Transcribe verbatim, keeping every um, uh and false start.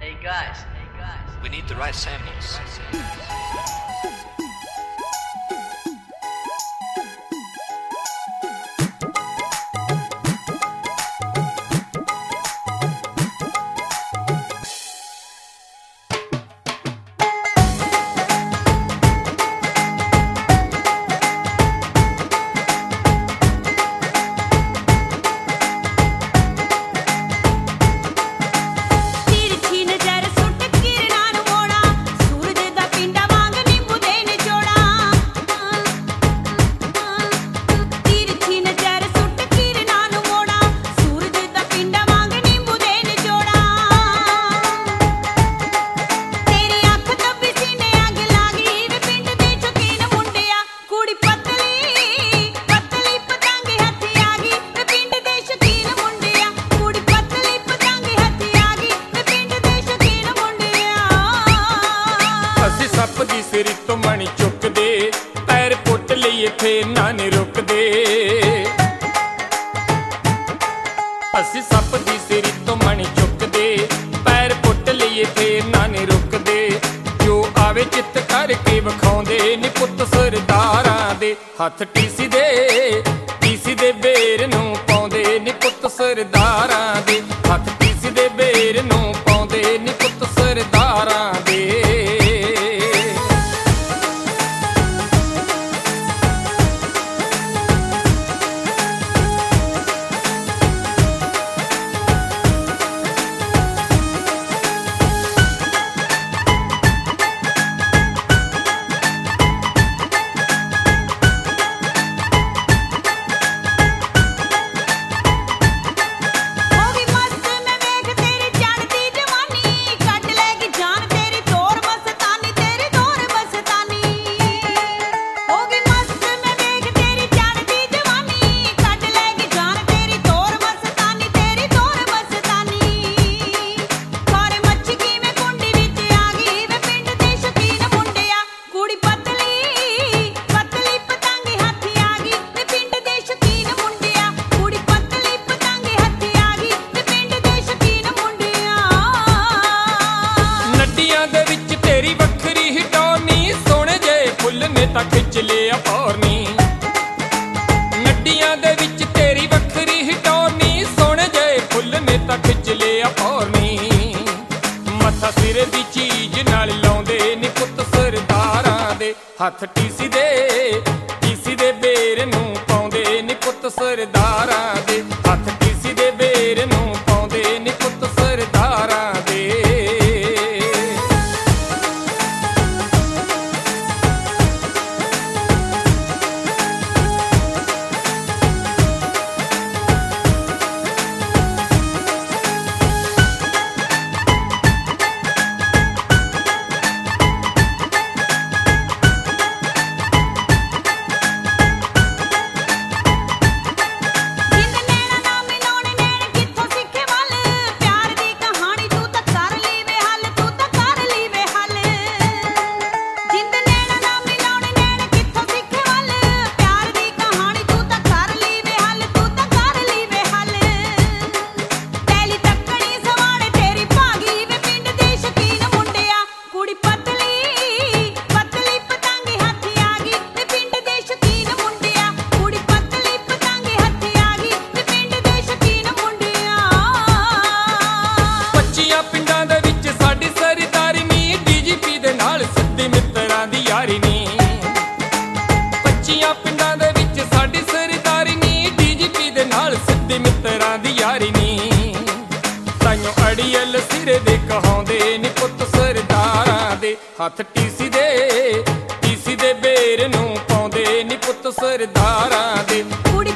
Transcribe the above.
Hey guys, hey guys, We need the right samples. ਸੱਪ ਦੀ ਸਿਰ ਤੋਂ ਮਣੀ ਚੁੱਕਦੇ ਪੈਰ ਪੁੱਟ ਲਈਏ ਫੇਰ ਨਾ ਨੀ ਰੁਕਦੇ। ਅਸੀਂ ਸੱਪ ਦੀ ਸਿਰ ਤੋਂ ਮਣੀ ਚੁੱਕਦੇ ਪੈਰ ਪੁੱਟ ਲਈਏ ਫੇਰ ਨਾ ਨੀ ਰੁਕਦੇ। ਜੋ ਆਵੇ ਚਿੱਤ ਕਰਕੇ ਵਿਖਾਉਂਦੇ ਨੀ ਪੁੱਤ ਸਰਦਾਰਾਂ ਦੇ ਹੱਥ ਟੀਸੀ ਦੇ ਟੀਸੀ ਦੇ ਬੇਰ ਨੂੰ ਪਾਉਂਦੇ ਨੀ ਪੁੱਤ ਸਰਦਾਰਾਂ ਦੇ ਹੱਥ ਟੀਸੀ ਦੇ ਬੇਰ ਨੂੰ ਪਾਉਂਦੇ ਨੀ ਪੁੱਤ ਸਰਦਾਰਾਂ ਦੇ। ਤਾਂ ਖਿੱਚ ਲਿਆ ਪੌਰਨੀ ਨੱਡੀਆਂ ਦੇ ਵਿੱਚ ਤੇਰੀ ਵੱਖਰੀ ਹਿਟੌਰਨੀ ਸੋਹਣੇ ਜੇ ਫੁੱਲ ਨੇ ਤਾਂ ਖਿੱਚ ਲਿਆ ਪੌਰਨੀ। ਮੱਥਾ ਸਿਰ ਦੀ ਚੀਜ਼ ਨਾਲ ਲਾਉਂਦੇ ਨੀ ਪੁੱਤ ਸਰਦਾਰਾਂ ਦੇ ਹੱਥ ਟੀਸੀ ਦੇ ਟੀਸੀ ਦੇ ਬੇਰ ਨੂੰ ਪਾਉਂਦੇ ਨੀ ਪੁੱਤ ਸਰਦਾਰਾਂ ਦੇ ਹੱਥ ਟੀਸੀ ਦੇ ਬੇਰ ਨੂੰ ਪਾਉਂਦੇ ਨੀ ਪੁੱਤ ਸਰਦਾਰਾਂ ਦੇ। ਪੱਚੀਆਂ ਪਿੰਡਾਂ ਦੇ ਵਿੱਚ ਸਾਡੀ ਸਰਦਾਰੀ ਨੀ ਡੀਜੀਪੀ ਦੇ ਨਾਲ ਸਿੱਧੀ ਮਿੱਤਰਾਂ ਦੀ ਯਾਰੀ ਨੀ। ਤਾਈਓ ਅੜੀਅਲ ਸਿਰੇ ਦੇ ਕਹਾਉਂਦੇ ਨੀ ਪੁੱਤ ਸਰਦਾਰਾਂ ਦੇ ਹੱਥ ਟੀਸੀ ਦੇ ਟੀਸੀ ਦੇ ਬੇਰ ਨੂੰ ਪਾਉਂਦੇ ਨੀ ਪੁੱਤ ਸਰਦਾਰਾਂ ਦੇ।